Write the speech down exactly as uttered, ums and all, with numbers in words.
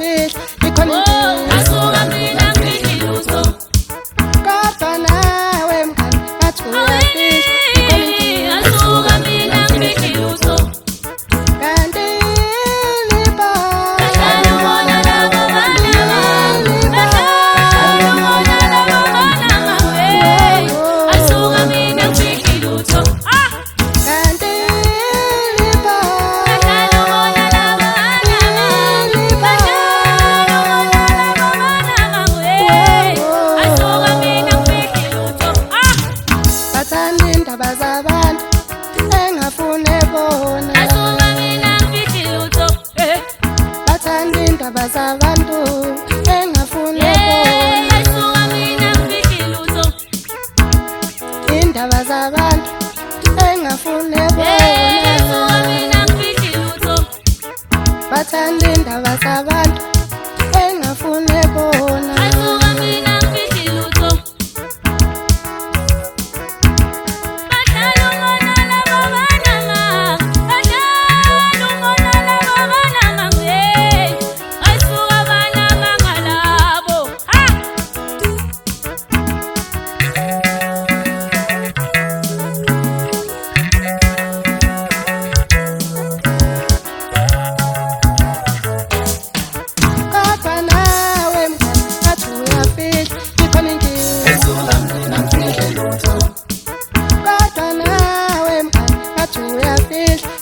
uyafihla ikhona inkinga. Asuka mina ngifihli lutho. Kodwa nawe mngani ngathi uyafihla ikhona inkinga. Asuka mina ngifihli lutho. Kanti liba Bahlala bona labo bana. Bahlala bona labo bana ngawe. Asuka mina ngifihli lutho. Ah! kanti liba Bahlala bona labo bana. Bahlala bona labo bana ngawe. Asuka mina ngifihli lutho. Ah! bathanda indaba zabantu engafune bona. Asuka mina ngifihli lutho. Eh. Bathanda indaba zabantu engafune bona. Asuka mina ngifihli lutho. Indaba zabantu engafune bona. Asuka mina ngifihli lutho. Bathanda indaba zabantu engafune bona. Asuka mina ngifihli lutho. Bahlala bona labo bana. Bahlala bona labo bana ngawe. Asuka bana bangalabo. Ha! Kodwa nawe mngani ngathi uyafihla ikhona inkinga. Kodwa nawe mngani ngathi uyafihla